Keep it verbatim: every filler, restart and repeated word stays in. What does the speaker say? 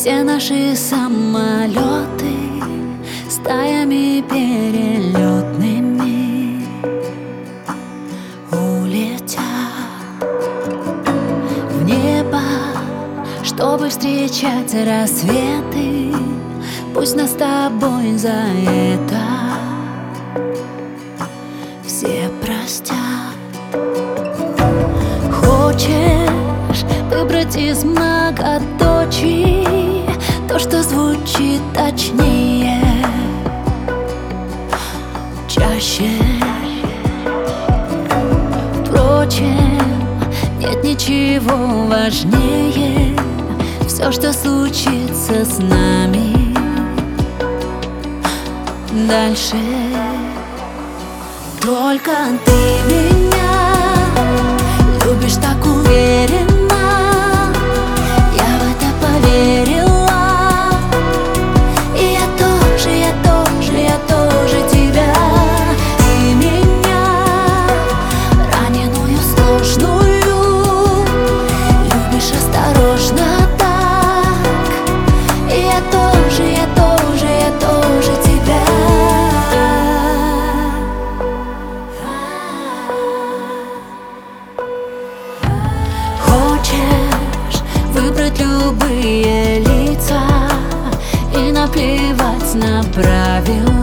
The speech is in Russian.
Все наши самолеты стаями перелетными улетят в небо, чтобы встречать рассветы. Пусть нас с тобой за это все простят. Хочешь выбрать из многоточий то, что звучит точнее, чаще? Впрочем, нет ничего важнее. Все, что случится с нами дальше. Только ты меня любишь так уверенно, я в это поверила. И я тоже, я тоже, я тоже тебя. Ты меня, раненую, сложную, любишь осторожно так. И я тоже, я тоже, я тоже тебя. Выбрать любые лица и наплевать на правила.